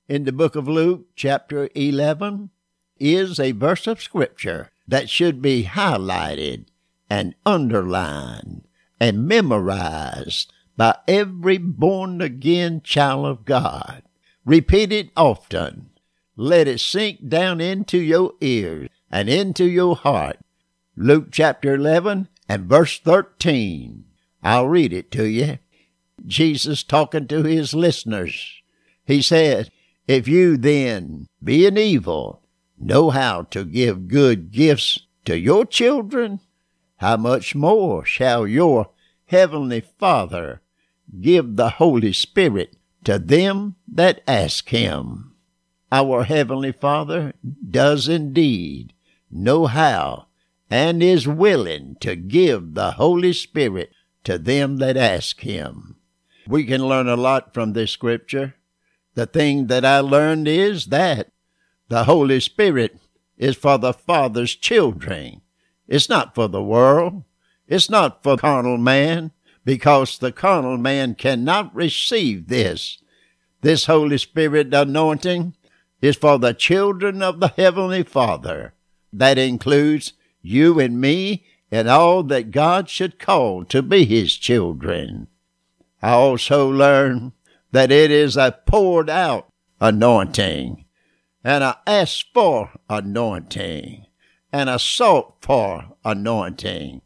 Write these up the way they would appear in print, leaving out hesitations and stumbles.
in the book of Luke, chapter 11, is a verse of Scripture that should be highlighted and underlined and memorized by every born-again child of God. Repeat it often. Let it sink down into your ears and into your heart. Luke chapter 11 and verse 13. I'll read it to you. Jesus talking to his listeners. He said, "If you then, being evil, know how to give good gifts to your children, how much more shall your heavenly Father give the Holy Spirit to them that ask him?" Our heavenly Father does indeed know how and is willing to give the Holy Spirit to them that ask him. We can learn a lot from this scripture. The thing that I learned is that the Holy Spirit is for the Father's children. It's not for the world. It's not for carnal man, because the carnal man cannot receive this. This Holy Spirit anointing is for the children of the Heavenly Father. That includes you and me and all that God should call to be his children. I also learned that it is a poured out anointing, and a asked for anointing, and a sought for anointing.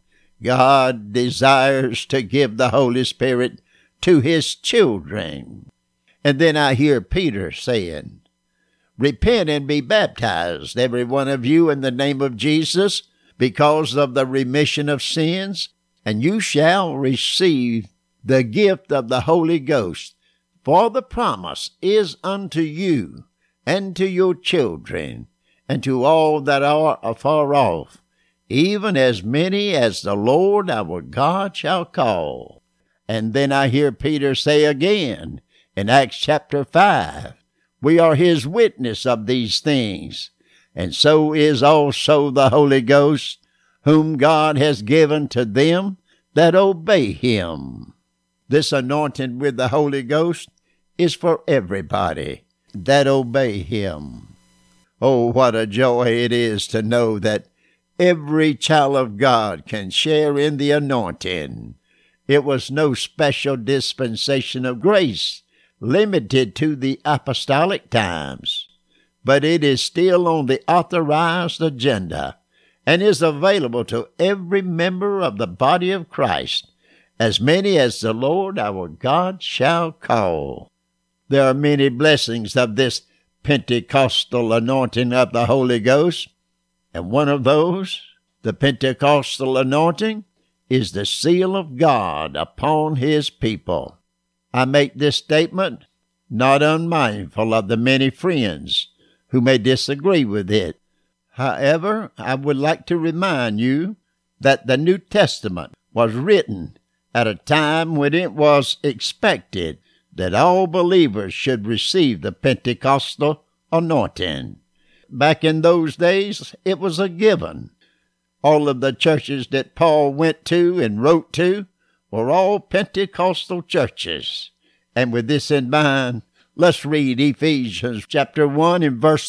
God desires to give the Holy Spirit to his children. And then I hear Peter saying, "Repent and be baptized, every one of you, in the name of Jesus, because of the remission of sins, and you shall receive the gift of the Holy Ghost. For the promise is unto you, and to your children, and to all that are afar off, even as many as the Lord our God shall call." And then I hear Peter say again in Acts chapter 5, "We are his witness of these things, and so is also the Holy Ghost, whom God has given to them that obey him." This anointing with the Holy Ghost is for everybody that obey him. Oh, what a joy it is to know that every child of God can share in the anointing. It was no special dispensation of grace limited to the apostolic times, but it is still on the authorized agenda and is available to every member of the body of Christ, as many as the Lord our God shall call. There are many blessings of this Pentecostal anointing of the Holy Ghost, and one of those, the Pentecostal anointing, is the seal of God upon his people. I make this statement not unmindful of the many friends who may disagree with it. However, I would like to remind you that the New Testament was written at a time when it was expected that all believers should receive the Pentecostal anointing. Back in those days, it was a given. All of the churches that Paul went to and wrote to were all Pentecostal churches. And with this in mind, let's read Ephesians chapter 1 and verse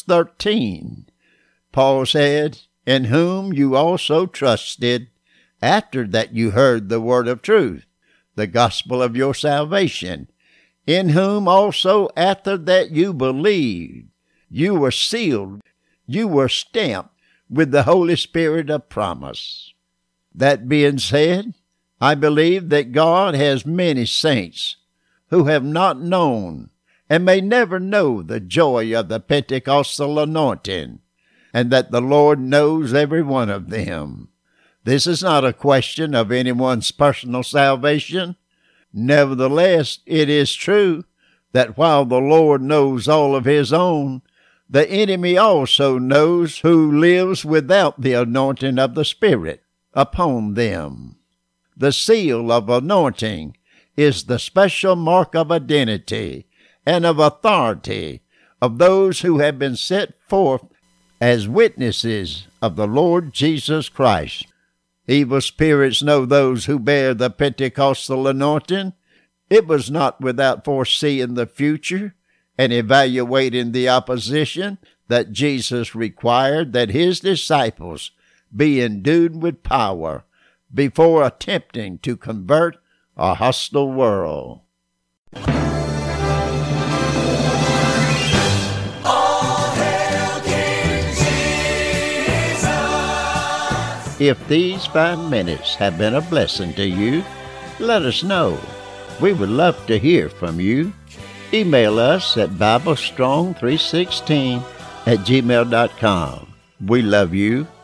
13. Paul said, "In whom you also trusted, after that you heard the word of truth, the gospel of your salvation, in whom also after that you believed, you were sealed, you were stamped with the Holy Spirit of promise." That being said, I believe that God has many saints who have not known and may never know the joy of the Pentecostal anointing, and that the Lord knows every one of them. This is not a question of anyone's personal salvation. Nevertheless, it is true that while the Lord knows all of his own, the enemy also knows who lives without the anointing of the Spirit upon them. The seal of anointing is the special mark of identity and of authority of those who have been set forth as witnesses of the Lord Jesus Christ. Evil spirits know those who bear the Pentecostal anointing. It was not without foreseeing the future and evaluating the opposition that Jesus required that his disciples be endued with power before attempting to convert a hostile world. If these 5 minutes have been a blessing to you, let us know. We would love to hear from you. Email us at BibleStrong316@gmail.com. We love you